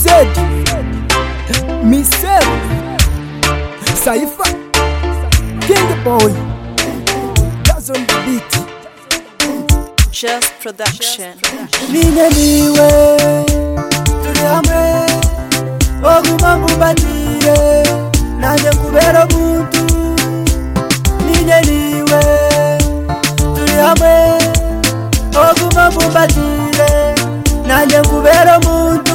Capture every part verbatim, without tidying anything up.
said me said Saifa King Boy that's on the beat. Just production. Nine niwe turi hamwe oguma mbubatire nanje kubera muntu. Nine niwe turi hamwe oguma mbubatire nanje kubera muntu.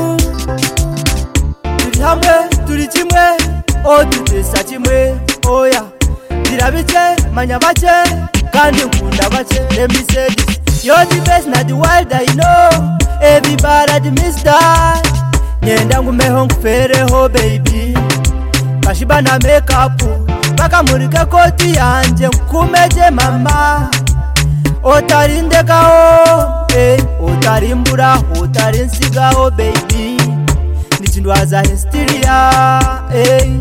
Turi hamwe turi kimwe o tutesa kimwe oya dirabice manya bace kandi nkunda bace. Let me say this, you're the best na the world I know. Everybody miss that. Nyenda ngumeho ngufereho baby. Kashiba na make up baka murike koti yanje nkumeje mama. Otarindekaho eh otarimbura otarinsigaho baby. Nichindwaza hysteria eh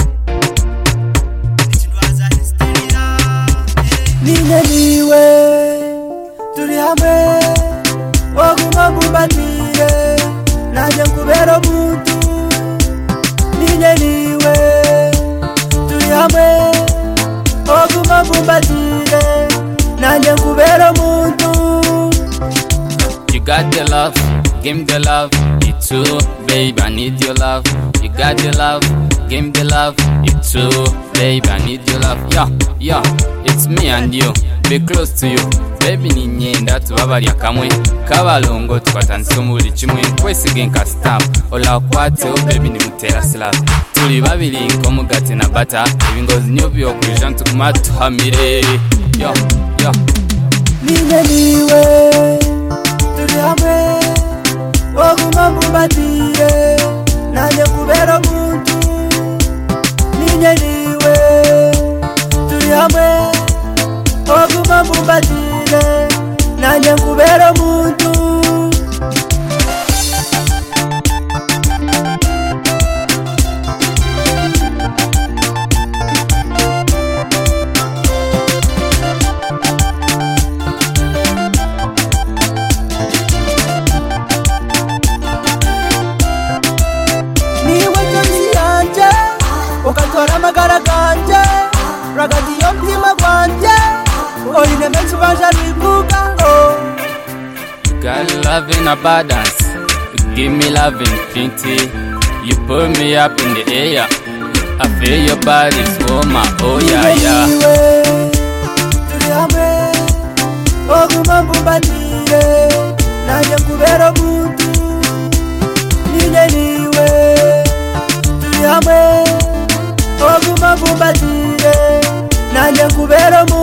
Nine niwe turi hamwe oguma mbubatire nanje kubera muntu. Nine niwe turi hamwe oguma mbubatire nanje kubera muntu. You got the love, give me the love, you too, babe, I need your love. You got the love, give me the love, you too, babe, I need your love. Yeah, yeah, it's me and you, be close to you. Baby ni nyenda tubabarya kamwe kabalongo twatanzwe muri kimwe kwesige nka stamp ola kwate o baby ni mutera slap tuli babiri ko mugati na bata ibingozi nyobyo kujanta kumatu hamire yo yo. Nine niwe turi hamwe oguma mbubatire nanje kubera muntu. Nine niwe turi hamwe oguma mbubatire nanje kubera muntu. Ukatora magara ganje ragati yomtima gwanje oline menshi baje bivuga oh. You got love in abundance, you give me love in plenty. You put me up in the air, I feel your body's warmer, oh yeah yeah. Turi hamwe oguma mbubatire nanje kubera muntu. Nine niwe turi hamwe oguma mbubatire nanje kubera muntu.